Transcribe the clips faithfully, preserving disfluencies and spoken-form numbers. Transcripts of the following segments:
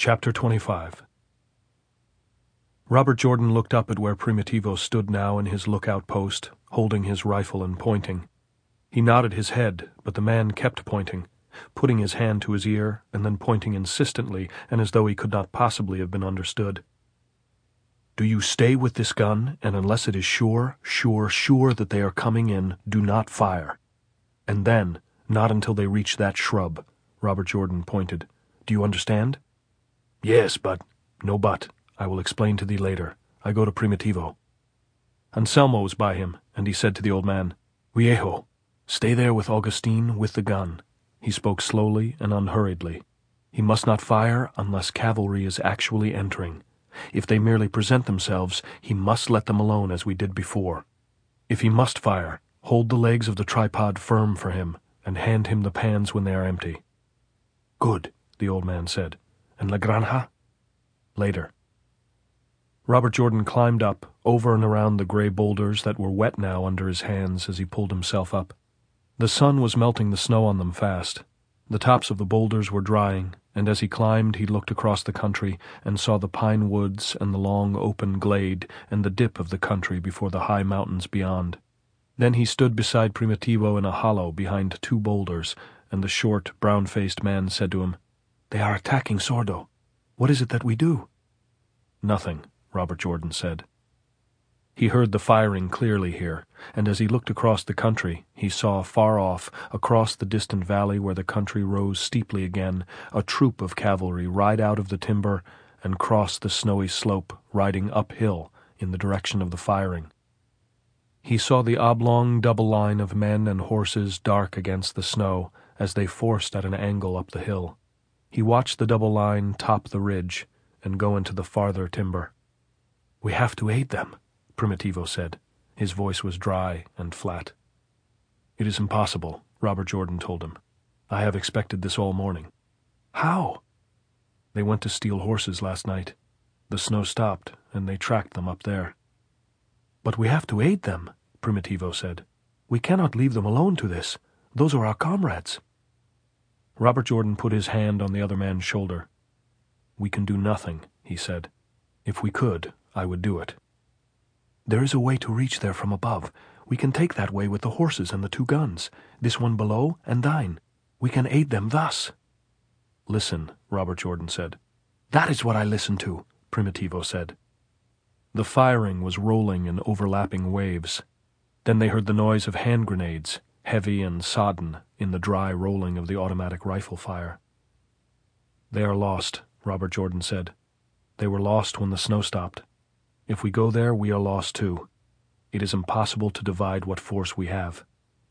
Chapter twenty-five. Robert Jordan looked up at where Primitivo stood now in his lookout post, holding his rifle and pointing. He nodded his head, but the man kept pointing, putting his hand to his ear and then pointing insistently and as though he could not possibly have been understood. "Do you stay with this gun, and unless it is sure, sure, sure that they are coming in, do not fire. And then, not until they reach that shrub." Robert Jordan pointed. "Do you understand?" "Yes, but—" "No but. I will explain to thee later. I go to Primitivo." Anselmo was by him, and he said to the old man, "Viejo, stay there with Augustine with the gun." He spoke slowly and unhurriedly. "He must not fire unless cavalry is actually entering. If they merely present themselves, he must let them alone as we did before. If he must fire, hold the legs of the tripod firm for him, and hand him the pans when they are empty." "Good," the old man said. "And La Granja?" "Later." Robert Jordan climbed up, over and around the gray boulders that were wet now under his hands as he pulled himself up. The sun was melting the snow on them fast. The tops of the boulders were drying, and as he climbed he looked across the country and saw the pine woods and the long open glade and the dip of the country before the high mountains beyond. Then he stood beside Primitivo in a hollow behind two boulders, and the short, brown-faced man said to him, "They are attacking Sordo. What is it that we do?" "Nothing," Robert Jordan said. He heard the firing clearly here, and as he looked across the country, he saw far off, across the distant valley where the country rose steeply again, a troop of cavalry ride out of the timber and cross the snowy slope, riding uphill in the direction of the firing. He saw the oblong double line of men and horses dark against the snow as they forced at an angle up the hill. He watched the double line top the ridge and go into the farther timber. "We have to aid them," Primitivo said. His voice was dry and flat. "It is impossible," Robert Jordan told him. "I have expected this all morning." "How?" "They went to steal horses last night. The snow stopped, and they tracked them up there." "But we have to aid them," Primitivo said. "We cannot leave them alone to this. Those are our comrades." Robert Jordan put his hand on the other man's shoulder. "We can do nothing," he said. "If we could, I would do it." "There is a way to reach there from above. We can take that way with the horses and the two guns, this one below and thine. We can aid them thus." "Listen," Robert Jordan said. "That is what I listen to," Primitivo said. The firing was rolling in overlapping waves. Then they heard the noise of hand grenades, heavy and sodden in the dry rolling of the automatic rifle fire. "They are lost," Robert Jordan said. "They were lost when the snow stopped. If we go there, we are lost too. It is impossible to divide what force we have."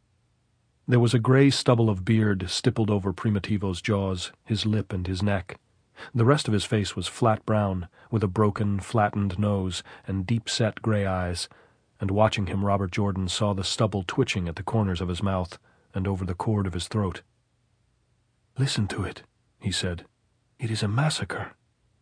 There was a gray stubble of beard stippled over Primitivo's jaws, his lip and his neck. The rest of his face was flat brown, with a broken, flattened nose and deep-set gray eyes, and watching him Robert Jordan saw the stubble twitching at the corners of his mouth and over the cord of his throat. "Listen to it," he said. "It is a massacre."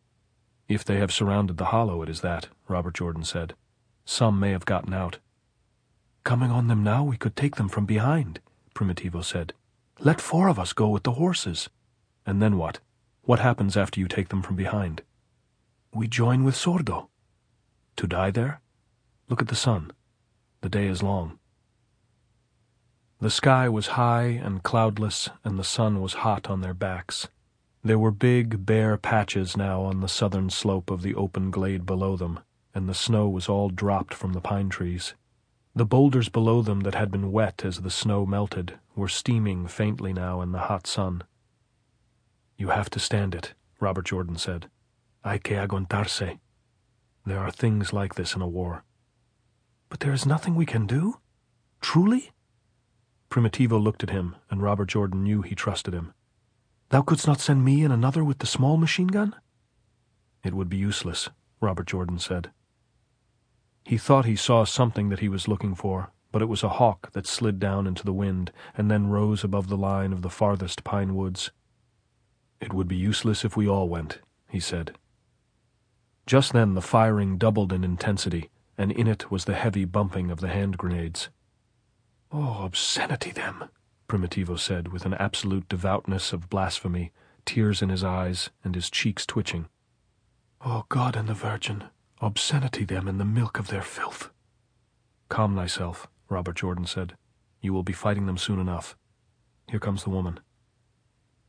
"If they have surrounded the hollow, it is that," Robert Jordan said. "Some may have gotten out." "Coming on them now, we could take them from behind," Primitivo said. "Let four of us go with the horses." "And then what? What happens after you take them from behind?" "We join with Sordo." "To die there? Look at the sun. The day is long." The sky was high and cloudless, and the sun was hot on their backs. There were big, bare patches now on the southern slope of the open glade below them, and the snow was all dropped from the pine trees. The boulders below them that had been wet as the snow melted were steaming faintly now in the hot sun. "You have to stand it," Robert Jordan said. "Hay que aguantarse. There are things like this in a war." "But there is nothing we can do? Truly?" Primitivo looked at him, and Robert Jordan knew he trusted him. "Thou couldst not send me and another with the small machine gun?" "It would be useless," Robert Jordan said. He thought he saw something that he was looking for, but it was a hawk that slid down into the wind and then rose above the line of the farthest pine woods. "It would be useless if we all went," he said. Just then the firing doubled in intensity, and in it was the heavy bumping of the hand grenades. "Oh, obscenity them," Primitivo said with an absolute devoutness of blasphemy, tears in his eyes and his cheeks twitching. "Oh, God and the Virgin, obscenity them in the milk of their filth." "Calm thyself," Robert Jordan said. "You will be fighting them soon enough. Here comes the woman."